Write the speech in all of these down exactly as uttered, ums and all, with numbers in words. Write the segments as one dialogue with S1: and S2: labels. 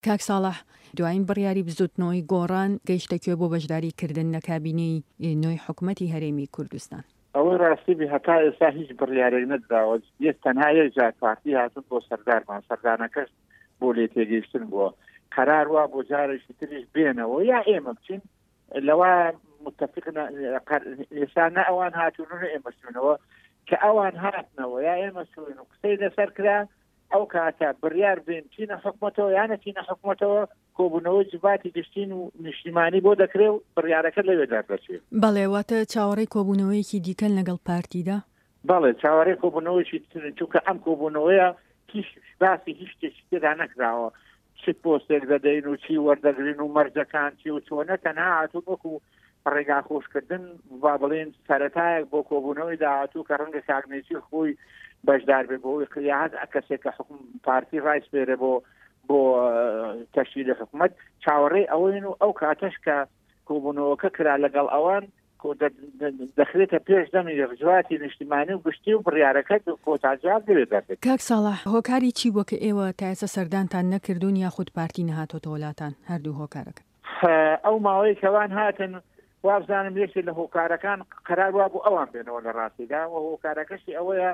S1: کاک ساڵح دوایین بڕیاری بزوتنەوەی گۆڕان گەیشتەکوێ بۆ بەشداریکردن لە کابینەی نوێی حکوومەتی هەرێمی کوردستان.
S2: ئەوە ڕاستی بی هەتا ئێستا هیچ بڕیارێک نەدراوە، یەک تەنها یەک جار پارتی هاتون بۆ سەردارمان، سەردانەکەش بۆ لێ تێگەیشتن بووە، قەرار وا بۆ جارێکی تریش بێنەوە یا ئێمە بچین لەوە متفقن ئێستا نە ئەوان هاتوون نە ئێمە سوێنەوە کە ئەوان هاتنەوە یا ئێمە سوێن و قسەی لەسەر کرا ئەو کاتە بڕیار بێن چینە حکوومەتەوە یانە چینە حکوومەتەوە کۆبوونەوەی جوباتی گشتین و نیشتیمانی بۆ دەکرێت و بڕیارەکە لەوێدا دەچێت.
S1: بەڵێ واتە چاوەڕێی کۆبوونەوەیەکی دیکەن لەگەڵ پارتیدا؟
S2: بەڵێ چاوەڕێی کۆبوونەوەیکی چونکە ئەم کۆبوونەوەیە هیچ باسی هیچ شتێکی تێدا نەکراوە، چ پۆستێک دەدەین و چی وەردەگرین و مەرجەکان چی و چۆنە تەنها هاتوو وەکو ڕێگا خۆشکردن با بڵێن سەرەتایەک بۆ کۆبوونەوەی داهاتوو کە ڕەنگە کاگنێتی خۆی بەشدار بێ بۆی قیاعەت کەسێک کە حکوم پارتی ڕایسپێرە بۆ بۆ تەشکیلی حکوومەت چاوەڕێی ئەوەین و ئەو کاتەش کە کۆبوونەوەکە کرا لەگەڵ ئەوان دەخرێتە پێش دەمی ڕجواتی نیشتیمانی و گشتی و بڕیارەکە کۆتاجار دەبێت.
S1: کاک ساڵح هۆکاری چی بووە کە ئێوە تا ئێستا سەردانتان نەکردوون یاخود پارتی نەهاتۆتە وڵاتان هەردوو هۆکارەکە؟
S2: ئەو ماوەی کەوان هاتن وابزانم یەکێک لە هۆکارەکان قەرار وا بوو ئەوان بێنەوە لە ڕاستیدا و هۆکارەکەشی ئەوەیە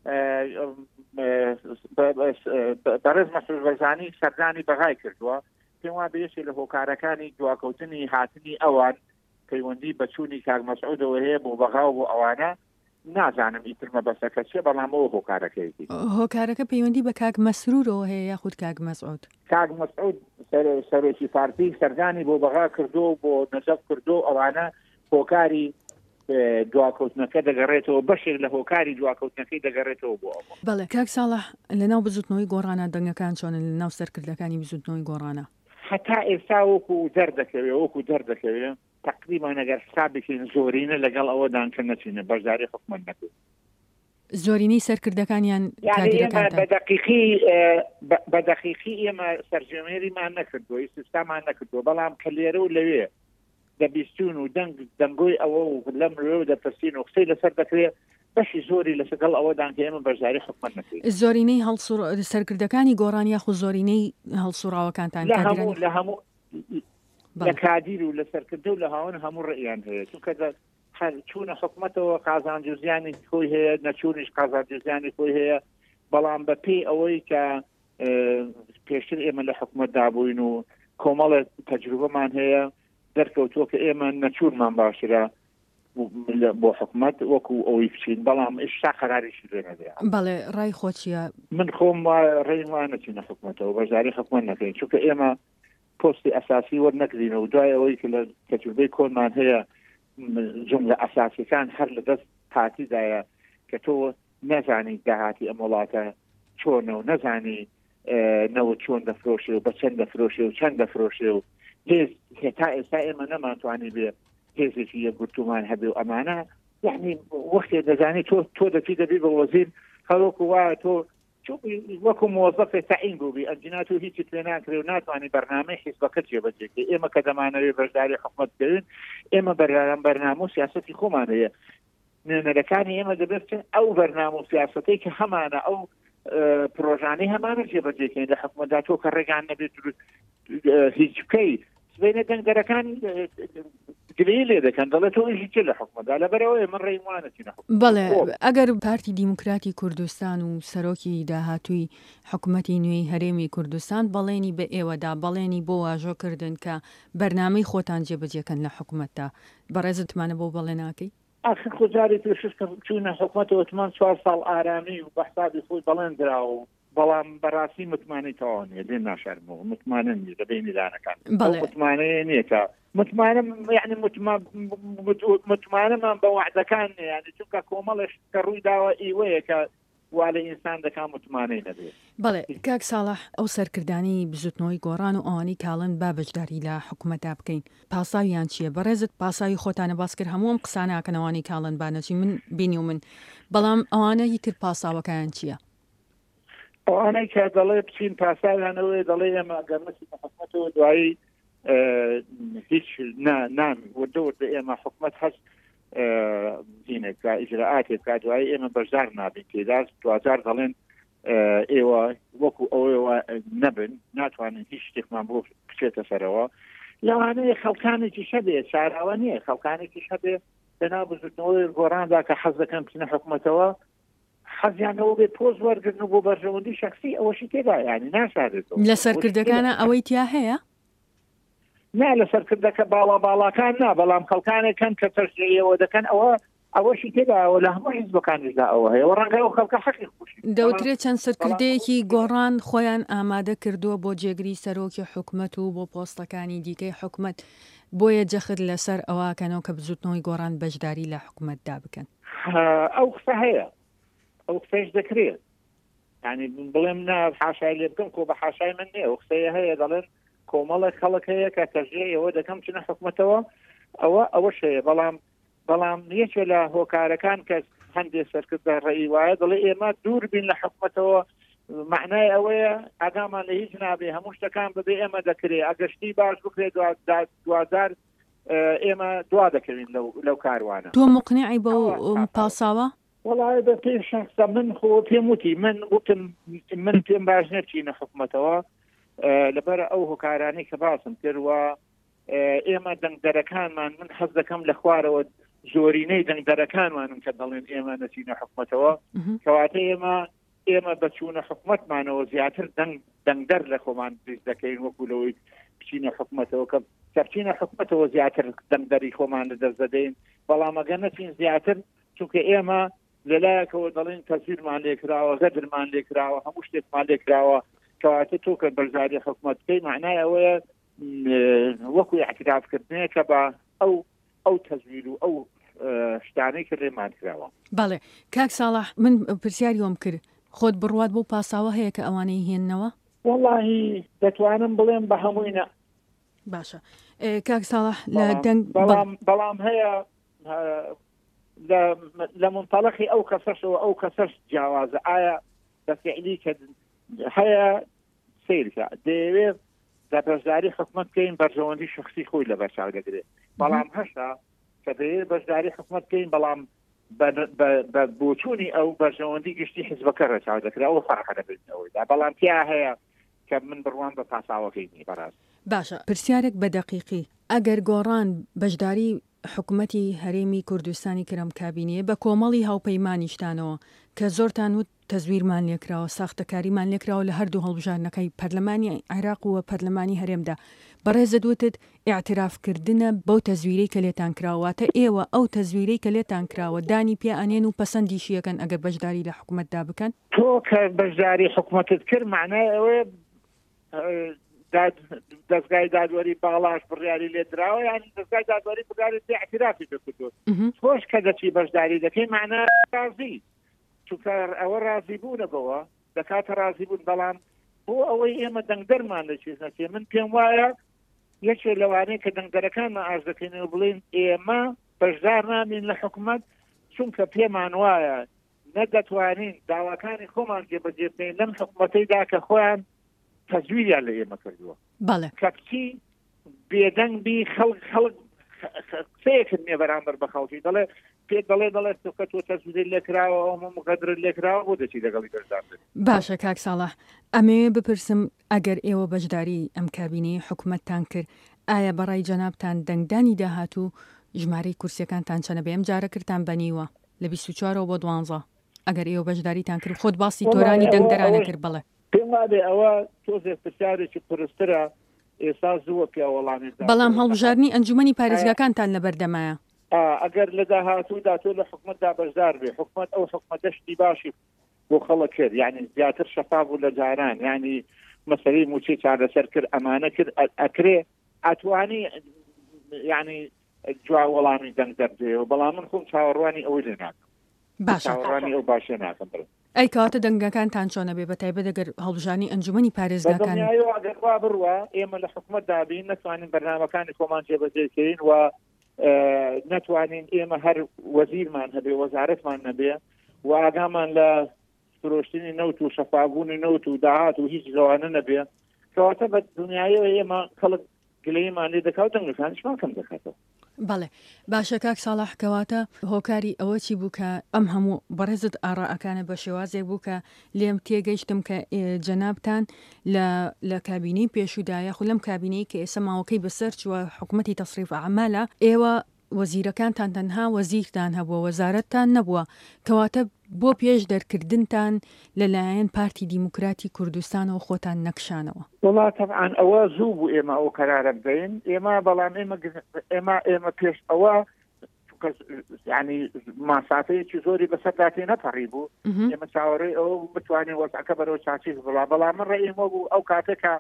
S2: بەڕێز مەسعود بەرزانی سەردانی بەغای کردووە، پێم وایە یەکێک لە هۆکارەکانی دواکەوتنی هاتنی ئەوان پەیوەندی بە چوونی کاک مەسعودەوە هەیە بۆ بەغا و بۆ ئەوانە نازانم ئیترمە بەسەکە چێ بەڵام ئەوە هۆکارەکەیەتی.
S1: هۆکارەکە پەیوەندی بە کاک مەسرورەوە هەیە یاخود کاک مەسعود؟
S2: کاک مەسعود سەرۆکی پارتی سەردانی بۆ بەغا کردو بۆ نەجەب کردو ئەوانە هۆکاری دواکەوتنەکە دەگەڕێتەوە بەشێک لە هۆکاری دواکەوتنەکەی دەگەڕێتەوە بۆ ئەوە.
S1: بەڵێ کاک ساڵح لەناو بزوتنەوەی گۆڕانە دەنگەکان چۆنن لەناو سەرکردەکانی بزوتنەوەی گۆڕانە؟
S2: هەتا ئێستا وەکو دەردەکەوێ وەکو دەردەکەوێ تقریبا ئەگەر حسابێکین زۆرینە لەگەڵ ئەوەدان کە نەچینە بەشداری حکوومەت نەکرد.
S1: زۆرینەی سەرکردەکانیان
S2: بە دەقیقی ئێمە سەرجەمێریمان نەکردووە، سیستامان نەکردووە، بەڵام کە لێرە و لەوێ دەبیستون و دەنگ دەنگۆی ئەوە و لەم ڕێوە دەپرسین و قسەی لەسەر دەکرێت بەشی زۆری لەسەگەڵ ئەوەدان کە ئێمە بەشداری حکوومەت نەکرد.
S1: زۆرینەی سەرکردەکانی گۆڕان یاخود زۆرینەی هەڵسوڕاوەکانتان
S2: لە هەموو لە هەموو لە کادیر و لە سەرکردە و لە هاون هەموو ڕێیان هەیە، چونکە چوونە حکوومەتەوە قازان جوزیانی خۆی هەیە، نەچوونیش قازان جوزیانی خۆی هەیە، بەڵام بە پێی ئەوەی کە پێشتر ئێمە لە حکوومەت دابووین و کۆمەڵە تەجروبەمان هەیە دەرکەوتووە کە ئێمە نەچوونمان باشرە بۆ حکوومەت وەکو ئەوەی بچین، بەڵام ئێستا قەراریشی لێ نەدرا.
S1: بەڵێ ڕای خۆ چییە؟
S2: من خۆم ڕێی وان نەچینە حکوومەتەوە بەشداری حکوومەت نەکەین، چونکە ئێمە پۆستی ئەساسی وەرنەگرینەوە و دوای ئەوەی کە لە تەجروبەی کۆنمان هەیە جملە ئەساسیەکان هەر لە دەست هاتیدایە کە تۆ نەزانی داهاتی ئەم وڵاتە چۆنە و نەزانی نەوە چۆن دەفرۆشێ و بە چەند دەفرۆشێ و چەند دەفرۆشێ و هێز هێتا ئێستا ئێمە نەماتوانی بێ هێزێکی یەکگرتومان هەبێ و ئەمانە یعنی وەختێ دەزانی تۆ تۆ دەچی دەبی بە وەزیر هەڵۆکو وایە تۆ وەکو مۆزەفێ تەعین بووبی ئەنجنا تۆ هیچی پێ ناکرێ و ناتوانانی بەرنامەی حیزبەکەت جێبەجێکێ. ئێمە کە دەمانەوێت بەشداری حکوومەت بکەوین ئێمە بەرنامە بەرنامە و سیاسەتی خۆمان هەیە، نوێنەرەکانی ئێمە دەبێت ئەو بەرنامە و سیاسەتەی کە هەمانە ئەو پرۆژانەی هەمانە جێبەجێکەین لە حکوومەتدا تۆ کە ڕێگان نەبێت هیچ بکەی سبەینە دەنگەرەکانی گرێ لێ دەکەن دەڵێت تۆ هیچ لە حکوومەتدا لەبەرەوەی من ڕێی وانەچینە.
S1: بەڵێ ئەگەر پارتی دیموکراتی کوردستان و سەرۆکی داهاتووی حکوومەتی نوێی هەرێمی کوردستان بەڵێنی بە ئێوەدا بەڵێنی بۆ واژۆکردن کە بەرنامەی خۆتان جێبەجێکەن لە حکوومەتدا بەڕێزتمانە بۆ بەڵێ ناکەی؟
S2: ئاخر خۆجاری پێشکە چوونە حکوومەتەوەتمان چوار ساڵ ئارامی و بە حسابی خۆی بەڵێن درا و بەڵام بەڕاستی متمانی تەواوە لێ ناشارمەوە متمانە نیە لەبەی میدانەکان متمانەیە نییە کە متمانە یعنی متمانەمان بە وعدەکان یعنی چونکە کۆمەڵش کە ڕووی داوە ئیوەیە کە وا لە ئینسان دەکان متمانەی نەبێت.
S1: بەڵێ کاک ساڵح ئەو سەرکردانی بزوتنەوەی گۆڕان و ئەوانی کاڵن با بەشداری لە حکوومەتدا بکەین پاساویان چییە؟ بەڕێزت پاساوی خۆتانە باس کرد هەمووم قساناکەنەوانی کاڵن بانەچی من بینی و من بەڵام ئەوانە هیتر پاساوەکەیان چییە؟
S2: ئەوانەی کە دەڵێ بچین پاساویانەوەی دەڵێ ئێمە گەرمەسی حکوومەتەوە دوایی هیچ نام وردەوردە ئێمە حکوومەت هەست هینێکا ئیجراعاتێکا دوایی ئێمە بەشدار نابین تێدا دوجار دەڵێن ئێوە وەکو ئەوەوە نەبن ناتوانن هیچ شتێکمان بۆ بچێتە سەرەوە لەوانەیە خەڵکانێکی شەبێ چاراوە نییە خەڵکانێکی شەبێ لەناو بزوتنەوەی گۆڕاندا کە حەز دەکەن بچنە حکوومەتەوە حەزیانەوە بێ پۆز وەرگرن و بۆ بەرژەوەندی شخصی ئەوەشی تێدا ینی ناشارێتەوە
S1: لە سەرکردەکانە ئەوەی تیا هەیە
S2: نا لە سەرکردەکە باڵا باڵاکان نا بەڵام خەڵکانێکن کە تەرجەیەوە دەکەن ئەوە ئەوەشی تێداەوە لە هەموو حیزبەکانیشدا ئەوە هەیە و ڕەنگە و خەڵکە حەقی خۆشی
S1: دەوترێت چەند سەرکردەیەکی گۆڕان خۆیان ئامادە کردووە بۆ جێگری سەرۆکی حکوومەت و بۆ پۆستەکانی دیکەی حکوومەت بۆیە جەخت لەسەر ئەوەکەنەوە کە بزوتنەوەی گۆڕان بەشداری لە حکوومەتدا بکەن
S2: ئەو قسە هەیە ئەو قسەش دەکرێت ینی بڵێم نا حاشای لێ بکەم کۆ بە حاشای من نییە ئەو قسەیە هەیە دەڵێن کۆمەڵێک خەڵک هەیە کە تەرجەیەوە دەکەم چنە حکوومەتەوە ئەوە ئەوەش هەیە بەڵام بەڵام یەکێ لە هۆکارەکان کە هەندێک سەرکردە ڕێی وایە دەڵێ ئێمە دوور بین لە حکوومەتەوە معنای ئەوەیە ئاگامان لە هیچ نابێ هەموو شتەکان ببێ ئێمە دەکرێت ئەگەشتی باش بکرێت دوازار ئێمە دوا دەکەوین لەو کاروانە
S1: تۆ مقنعی بە پاساوە
S2: وڵای بە پێی شخصە من خۆ پێم وتی من وتم من پێم باش نەچینە حکوومەتەوە لەبەر ئەو هۆکارانەی کە باسم کردوە ئێمە دەنگدەرەکانمان من حەز دەکەم لە خوارەوە زۆرینەی دەنگدەرەکانمانم کە دەڵێن ئێمە نەچینە حکوومەتەوە کەواتە ئێمە ئێمە بەچوونە حکوومەتمانەوە زیاتر دەنگ دەنگدەر لە خۆمان دەست دەکەین وەکو لەوەی بچینە حکوومەتەوە کە سەرچینە حکوومەتەوە زیاتر دەنگدەری خۆمان لەدەست دەدەین بەڵام ئەگەر نەچین زیاتر چونکە ئێمە لەلایەکەوە دەڵێن تەسیرمان لێکراوە غەدرمان لێکراوە هەموو شتێکمان لێکراوە کەواتە تۆ کە بەرزاری حکوومەتکەی معنای ئەوەیە وەکو اعترافکردنەیە کە بە ئەو ئەو تەزویر و ئەو شتانەی کە لێمان کراوە
S1: بەڵێ کاک ساڵح من پرسیاری وەم کرد خۆت بڕوات بۆ پاساوە هەیە کە ئەوانەی هێننەوە
S2: وەڵاهی دەتوانم بڵێم بە هەمووینە
S1: باشە کاک ساڵح لە دەنگ
S2: بەڵام هەیە لە منتەڵەقی ئەو کەسەشەوە ئەو کەسەش جیاوازە ئایا بەفعلی کە هەیە سیرکە دەیەوێت لە بەشداری حکوومەت بکەین بەرژەوەندی شخصی خۆی لە بەرچاو دەگرێت بەڵام هەشتا کە دەیەوێت بەشداری حکوومەت بکەین بەڵام بە بۆچوونی ئەو بەرژەوەندی گشتی حیزبەکە ڕەچاو دەکرێت ئەو فەرقە دەبێتەوەیدا بەڵام تیا هەیە کە من بڕوان بە پاساوەکەی بەڕاست
S1: باشە پرسیارێک بە دەقیقی ئەگەر گۆڕان بەشداری حکوومەتی هەرێمی کوردستانی کرم کابینیە بە کۆمەڵی هاوپەیمانیشتانەوە کە زۆرتان و تەزویرمان لێکراوە ساختەکاریمان لێکراوە لە هەردوو هەڵبژارنەکەی پەرلەمانی عێراق و پەرلەمانی هەرێمدا بەڕێزە دوتت ئاعترافکردنە بەو تەزویرەی کە لێتان کراواتە ئێوە ئەو تەزویرەی کە لێتان کراوە دانی پێ ئەنێن و پەسەندیشیەکەن ئەگەر بەشداری لە حکوومەتدا بکەن
S2: تۆ کە بەشداری حکوومەتت کرد معنای ئەوەیە دەستگای دادوەری باڵاش بڕیاری لێ درراوە یان دەستگای دادوەری بگاری اعترافی دەکردو خۆش کە دەچی بەشداری دەکەی معنای رازی چونکە ئەوە رازی بوونەبەوە دەکاتە رازی بوون بەڵام بۆ ئەوەی ئێمە دەنگدەرمان لە چیز نەچێ من پێم وایە یەکێ لەوانەیە کە دەنگدەرەکانمان ئاش دەکەینەوە بڵێن ئێمە بەشدار نامین لە حکوومەت چونکە پێمان وایە نەدەتوانین داواکانی خۆمان جێبەجێ بکەین لەم حکوومەتەیدا کە خۆیان تەزویریان لە ئێمە کردووە کەپچی بێدەنگ بی خەڵک خەڵک قسەیەکرد نیە بەرامبەر بە خەڵکی دەڵێ پێ دەڵێ دەڵێ کە تۆ تەزویر لێکراوە ئەومە مقدرت لێکراوە بۆ دەچی لەگەڵی بەشدار
S1: باشە کاک ساڵح ئەمەوێ بپرسم ئەگەر ئێوە بەشداری ئەم کابینەی حکوومەتتان کرد ئایا بەڕای جەنابتان دەنگدانی داهاتوو ژمارەی کورسیەکانتان چەنە بێ ئەم جارە کردتان بەنیوە لە بیست و چوارەوە بۆ دوانزە ئەگەر ئێوە بەشداریتان کرد خۆت باسی تۆرانی دەنگدەرانە کرد بڵێ
S2: پێم وابێ ئەوە تۆزێک پرسیارێکی پرسترە ئێستا زووە پیاوەڵامی
S1: بەڵام هەڵبژارنی ئەنجومەنی پارێزگاکانتان لە بەردەمایە
S2: ئەگەر لە داهاتوودا تۆ لە حکوومەتدا بەشدار بێ حکوومەت ئەو حکوومەتەشتی باشی بۆ خەڵک کرد یعنی زیاتر شەفاف بوو لە جاران ینی مەسەلەی موچی چارەسەر کرد ئەمانە کرد ئەکرێ ئەتوانی ینی جوا وەڵامی دەنگدەر بێەوە بەڵام من خۆم چاوەڕوانی ئەوەی لێ ناکەم
S1: باشە
S2: چاوەڕوانی ئەو باشێ ناکەم بڕ
S1: ئەی کاتە دەنگەکانتان چۆنە بێ بەتایبەت دەگەر هەڵبژانی ئەنجومەنی پارێزگاکان
S2: ئەگەروا بڕوە ئێمە لە حکوومەتدا بین نتوانین بەرنامەکانی خۆمان جێبەجێکەین و نتوانین ئێمە هەر وەزیرمان هەبێ وەزارەتمان نەبێ و ئاگامان لە فرۆشتنی نەوت و شەفابوونی نەوت و داهات و هیچ لەوانە نەبێ کەواتە بە دنیایەوە ئێمە خەڵک گلەیمان لێ دەکات دەنگەکانیشمان کەم دەکاتەوە
S1: بەڵێ باشە کاک ساڵح کەواتە هۆکاری ئەوە چی بوو کە ئەم هەموو بەڕێزت ئاڕائەکانە بە شێوازێک بوو کە لێم تێگەیشتم کە جەنابتان لە کابینەی پێشودایە خو لەم کابینەی کە ئێستا ماوەکەی بەسەر چووە حکوومەتی تەصریف ئەعمالە ئێوە وەزیرەکانتان تەنها وەزیرتان هەبووە وەزارەتتان نەبووە کەواتە بۆ پێش دەرکردنتان لەلایەن پارتی دیموکراتی کوردستانەوە خۆتان نەکشانەوە.
S2: وڵا طبعاً ئەوە زوو بوو ئێمە ئەو قەرارە بدەین ئێمە بەڵام ئێمە ئێمە ئێمە پێش ئەوە ینی ماسافەیەکی زۆری بەسەردا تێ نەپەڕی بوو ئێمە چاوەڕێی ئەو بتوانین وەزعەکە بەرەو چاچیز بڵا بەڵام من ڕێئێمە بوو ئەو کاتێکە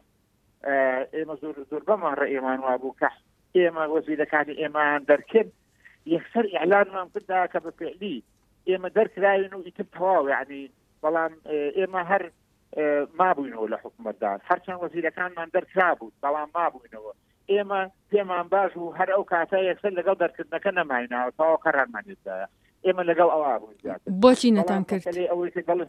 S2: ئێمە زۆر زۆر بەمان ڕێئێمان وا بوو کە ئێمە وەزیرەکانی ئێمان دەرکرد یەکسەر ئیعلانمان کردا کە بە فعلی ئێمە دەرکراین و ئیتر تەواو یعنی بەڵام ئێمە هەر مابووینەوە لە حکوومەتدان هەرچەند وەزیرەکانمان دەرکرا بوو بەڵام مابووینەوە ئێمە پێمان باش و هەر ئەو کاتە یەکسەر لەگەڵ دەرکردنەکە نەمایناوە تەواو قەرارمانێتدایە ئێمە لەگەڵ ئەوە بوو
S1: بۆچی نەتان کرد
S2: ئەوەی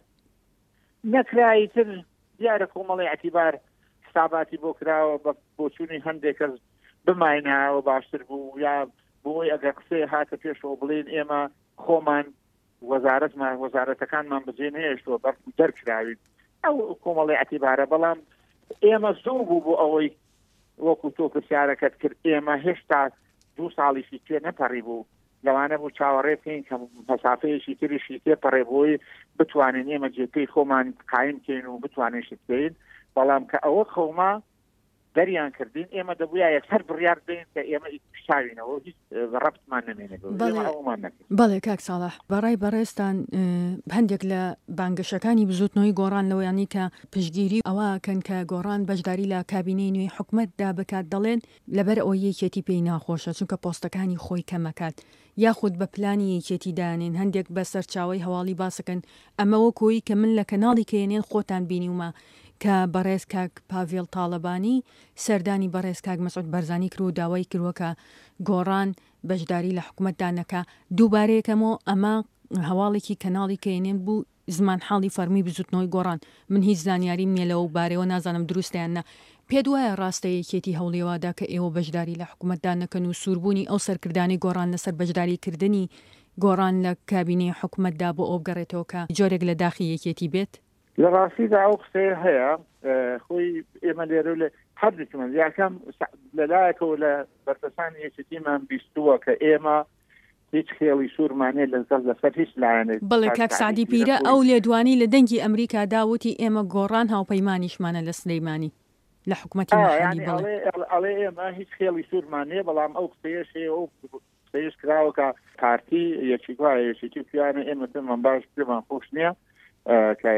S2: نەکرایی تر دیارە کۆمەڵی ئەتیبار حساباتی بۆ کراوە بە بۆچوونی هەندێک کەس بمایناوە باشتر بوو یا بۆی ئەگەر قسەی هاتە پێشەوە بڵێن ئێمە خۆمان وەزارەتمان وەزارەتەکانمان بەجێ نهێشتووە بەر دەرکراوین ئەو کۆمەڵی ئەتیبارە بەڵام ئێمە زوو بوو بۆ ئەوەی وەکو تۆ پرسیارەکەت کرد ئێمە هێشتا دوو ساڵیشی تێ نەپەڕی بوو لەوانە بوو چاوەڕێ بکەین کە مەسافەیەشی تریشی تێپەڕێ بۆی بتوانین ئێمە جێپەی خۆمان قایم بکەین و بتوانین شت بکەین بەڵام کە ئەوە خەوما دەریان کردین ئێمە دەبووە یەکسەر بڕیار بدەین کە ئێمە شاوینەوە هیچ ڕەبتمان نمێنێت.
S1: بەڵێ کاک ساڵح بەڕای بەڕێستان هەندێک لە بانگەشەکانی بزوتنەوەی گۆڕان لەوەیانی کە پشتگیری ئەوەکەن کە گۆڕان بەشداری لە کابینەی نوێی حکوومەتدا بکات دەڵێن لەبەر ئەوە یەکێتی پێی ناخۆشە چونکە پۆستەکانی خۆی کەمەکات یاخود بە پلانی یەکێتی دانێن هەندێک بە سەرچاوی هەواڵی باسەکەن ئەمە وەکۆی کە من لە کەناڵی کێنێن خۆتان بینیومە کە بەڕێز کاک پاڤێڵ تاڵەبانی سەردانی بەڕێز کاک مەسعود بەرزانی کرد و داوای کردووە کە گۆڕان بەشداری لە حکوومەتدانەکە دووبارەیەکەمەوە ئەمە هەواڵێکی کەناڵی کێنێن بوو زمان حاڵی فەرمی بزوتنەوەی گۆڕان من هیچ زانیاری مێلەوە و بارەوە نازانم دروستیانە پێ دوایە ڕاستەیەکێتی هەوڵێوادا کە ئێوە بەشداری لە حکوومەتدانەکەن و سووربوونی ئەو سەرکردانی گۆڕان لەسەر بەشداریکردنی گۆڕان لە کابینەی حکوومەتدا بۆ ئەو بگەڕێتەوە کە جۆرێک لە داخی یەکێتی بێت
S2: لە ڕاستیدا ئەو قسەیە هەیە خۆی ئێمە لێرە لە هەردووکمان یاکەم لەلایەکەوە لە بەرپرسانی یەکێتیمان بیستووە کە ئێمە هیچ خێڵی سوورمانێ لەسەر لەسەر هیچ لایەنێک
S1: بەڵێ کاک سعدی پیرە ئەو لێدوانی لە دەنگی ئەمریکا داوتی ئێمە گۆڕان هاوپەیمانیشمانە لە سلەیمانی لە حکوومەتی مەحەلی
S2: ئەڵێ ئێمە هیچ خێڵی سوورمانێ بەڵام ئەو قسەیەش ئەو قسەیەش کراوە کە پارتی یەکی وایە یەکێتی پیانە ئێمە پێمان باش پێمان خۆش نییە کە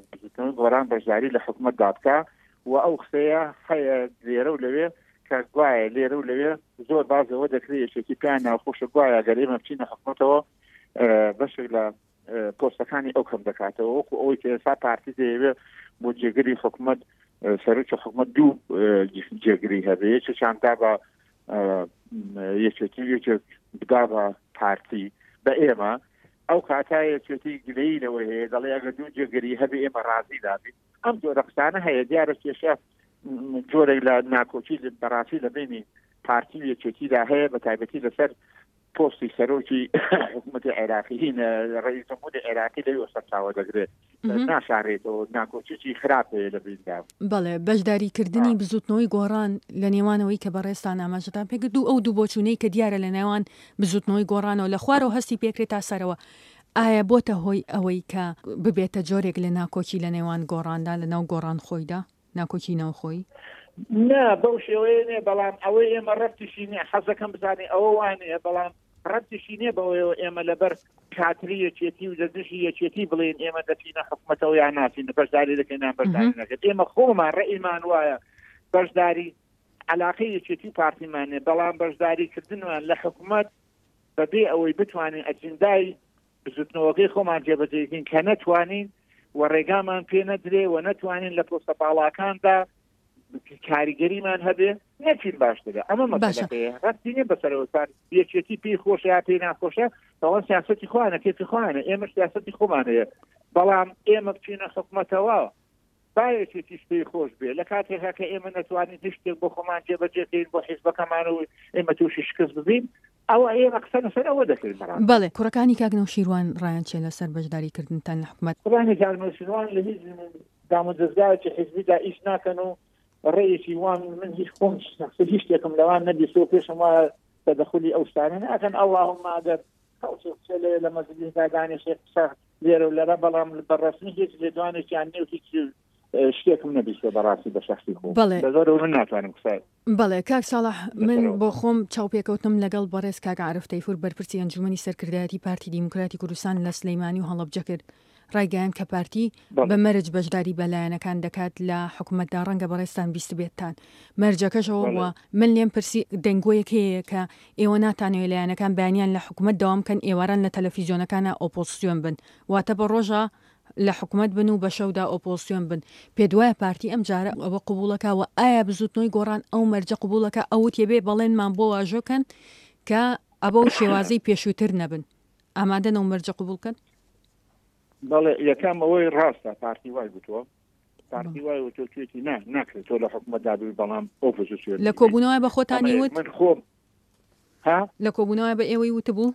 S2: گۆڕان بەشداری لە حکوومەت دابکە و ئەو قسەیە هەیە لێرە و لەوێ کە گوایە لێرە و لەوێ زۆر بازەوە دەکرێت یەکێتی پیان ناوخۆشە گوایە گەر ئێمە بچینە حکوومەتەوە بەشێک لە پۆستەکانی ئەو کەم دەکاتەوە وەکو ئەوەی کە ئێستا پارتی دەیەوێت بۆ جێگری حکوومەت سەرۆکی حکوومەت دوو جێگری هەبێ یەکێکیان دا بە یەکێتی یەکێک بدا بە پارتی بە ئێمە ئەو کاتایە چێتی گلەیەوە هەیە دەڵێ ئەگە دوو جێگەری هەبێ ئێمە ڕازی دابێت ئەم جۆرە قسانە هەیە دیارە کێشە جۆرێک لە ناکۆچی بەڕاستی لە بینی پارتی و یەکێتیدا هەیە بە تایبەتی لەسەر پۆستی سەرۆکی حکوومەتی عێراقی ڕئیس جمهوری عێراقی لەوێ سەرچاوە دەگرێت ناشارێتەوە ناکۆچێکی خراپ هەیە لە بیندا.
S1: بەڵێ بەشداریکردنی بزوتنەوەی گۆڕان لە نێوانەوەی کە بەڕێستان ئاماژەتان پێ دوو ئەو دوو بۆچوونەی کە دیارە لە نێوان بزوتنەوەی گۆڕانەوە لە خوارەوە هەستی پێکرێت تا سەرەوە ئایا بۆتە هۆی ئەوەی کە ببێتە جۆرێک لە ناکۆکی لە نێوان گۆڕاندا لە ناو گۆڕان خۆیدا ناکۆکی ناوخۆی
S2: نا بەو شێوەیە نیە بەڵام ئەوەی ئێمە ڕەتیشی نیە حەزەکەم بزانێ ئەوە وانەیە بەڵام ڕەتیشی نیە بەوەیەوە ئێمە لەبەر کاتری یەکێتی و دەدشی یەکێتی بڵێن ئێمە دەچینە حکوومەتەوە یان ناچین بەشداری دەکەین یان بەشداری نەکەین ئێمە خۆمان ڕێئیمان وایە بەشداری عەلاقەی یەکێتی پارتیمانێ بەڵام بەشداریکردنمان لە حکوومەت بەبێ ئەوەی بتوانین ئەجندای بزوتنەوەکەی خۆمان جێبەجێکین کە نەتوانین و ڕێگامان پێ نەدرێ و نەتوانین لە پۆستە باڵاکاندا کاریگەریمان هەبێ نەچین باشترە ئەمە مەسەلەیە ڕەتی نیە بەسەرەوە کار یەکێتی پێی خۆشە یا پێی ناخۆشە تەواو سیاسەتی خۆیانە کێفی خۆیانە ئێمە سیاسەتی خۆمانەیە بەڵام ئێمە بچینە حکوومەتەوە باەتی پێی خۆش بێ لە کاتێکا کە ئێمە نەتوانین شتێک بۆ خۆمان جێبەجێکەین بۆ حیزبەکەمانەوە ئێمە تووشی شکست ببین ئەوە ئێمە قسە لەسەر ئەوە دەکەین
S1: بەڵێ کوڕەکانی کاکنەوە شیروان ڕایان چێ لەسەر بەشداریکردنتان لە حکومەت
S2: قڕانی کاکنەوە شیروان لە هیچ دام و دەستگایەکی حیزبیدا ئیش ناکەن و ڕێیەکی وان من هیچ خۆم هیچ شتێکم لەوان نەبی سۆ پێشم وایە تدخلی ئەوستانە ناکەن اللهم ئەگەر لە مەزگی دادانی شێخ لێرە و لەرە بەڵام بەڕەسمی هیچ لێدوانێکیان نێ و هیچ شتێکم نەبیستە بەڕاستی بە شخصی خۆ بەزۆر من ناتوانم قسە
S1: بەڵێ کاک ساڵح من بۆ خۆم چاوپێکەوتم لەگەڵ بەڕێز کاک عارف تەیفور بەرپرسی ئەنجومەنی سەرکردایەتی پارتی دیموکراتی کوردستان لە سلەیمانی و هەڵەبجە کرد ڕایگەیان کە پارتی بە مەرج بەشداری بەلایەنەکان دەکات لە حکوومەتدا ڕەنگە بەڕێستان بیست بێتتان مەرجەکەشەوە من لێم پرسی دەنگۆیەک هەیە کە ئێوە ناتانەوێت لایەنەکان بەیانیان لە حکوومەت داوامکەن ئێواران لە تەلەڤیزیۆنەکانە ئۆپۆزسیۆن بن واتە بە ڕۆژە لە حکوومەت بن و بە شەودا ئۆپۆزسیۆن بن پێ دوایە پارتی ئەم جارە ئەوە قبولەکەوە ئایا بزوتنەوەی گۆڕان ئەو مەرجە قبولەکە ئەوت یێبێ بەڵێنمان بۆ واژۆکەن کە ئەبە و شێوازەی پێشووتر نەبن ئامادەن ئەو مەرجە قبولکەن
S2: بەڵێ یەکەم ئەوەی ڕاستە پارتی وای گوتووە پارتی وای وتۆ توێتی نا ناکرێت تۆ لە حکوومەتدا بی بەڵام ئۆپۆزیسیۆن
S1: لە کۆبوونەوەی بە خۆتانی وت
S2: من خۆم ها
S1: لە کۆبوونەوەی بە ئێوەی وتبوو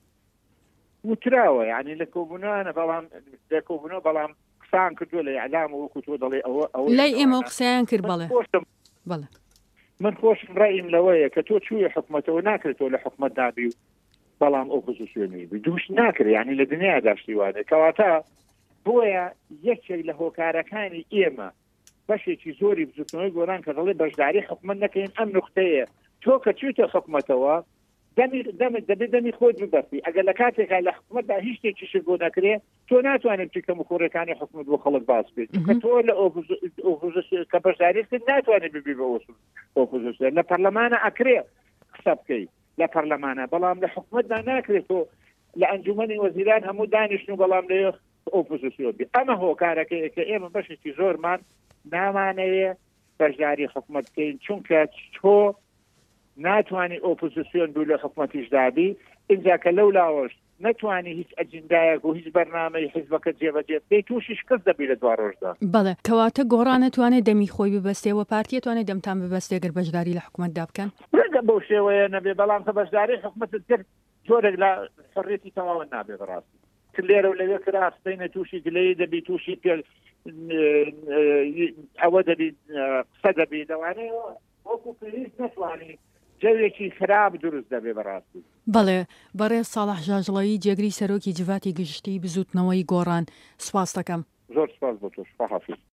S2: وتراوە یعنی لە کۆبوونانە بەڵام لە کۆبوونەوە بەڵام قسان کردووە لە ئەعلام وەکو تۆ دەڵێ ئەوە ئەوە
S1: لای ئێمە قسەیان کرد بەڵێ بەڵێ
S2: من خۆشم ڕایم لەوەیە کە تۆ چوویە حکوومەتەوە ناکرێتەوە لە حکوومەتدا بی و بەڵام ئۆپۆزیسیۆنی بی دووش ناکرێت یعنی لە دنیا داشتی وانێ کەواتە بۆیە یەکێک لە هۆکارەکانی ئێمە بەشێکی زۆری بزوتنەوەی گۆران کە دەڵێ بەشداری حکوومەت نەکەین ئەم نقطەیە تۆ کە چوویتە حکوومەتەوە دەمت دەبێت دەمی خۆت ببەستی ئەگەر لە کاتێکا لە حکوومەتدا هیچ شتێکیش بۆ نەکرێت تۆ ناتوانێت بچیت کە مخۆڕەکانی حکوومەت بۆ خەڵک باس بێت کە تۆ لە ئۆپۆزیسیۆن کە بەشداری کرد ناتوانێت ببی بە ئۆپۆزیسیۆن لە پەرلەمانە ئەکرێ قسە بکەیت لە پەرلەمانە بەڵام لە حکوومەتدا ناکرێت تۆ لە ئەنجومەنی وەزیران هەموو دانیشتن و بەڵام لێ ئۆپۆزیسیۆن بێ ئەمە هۆکارەکەی کە ئێمە بەشێکی زۆرمان نامانەیە بەشداری حکوومەت بکەین چونکە تۆ ناتوانانی ئۆپۆزیسیۆن بوو لە حکوومەتیشدابی اینجا کە لەو لاوەش نتوانی هیچ ئەجندایەک و هیچ بەرنامەی حیزبەکە جێبەجێ بکەیت تووشی شکست دەبی لە دوا ڕۆژدا
S1: بەڵێ کەواتە گۆڕان نەتوانێت دەمی خۆی ببەستێەوە پارتی توانێت دەمتان ببەستێ گەر بەشداری لە حکوومەتدا بکەن
S2: ڕێگە بەو شێوەیە نەبێ بەڵام کە بەشداری حکوومەتت کرد جۆرێک لە حڕێتی تەواو نابێ بەڕاستی لێرە و لەوێ کراستینە تووشی گلەی دەبی تووشی پێ ئەوە دەبی قسە دەبی دەوانەیە وەکو پێویست نەتوانی جەوێکی خراپ دروست دەبێ بەڕاستی
S1: بەڵێ بەڕێز ساڵح ژاژڵەیی جێگری سەرۆکی جڤاتی گشتی بزوتنەوەی گۆڕان سوپاس دەکەم
S2: زۆر سپاس بۆ تۆش خواحافیز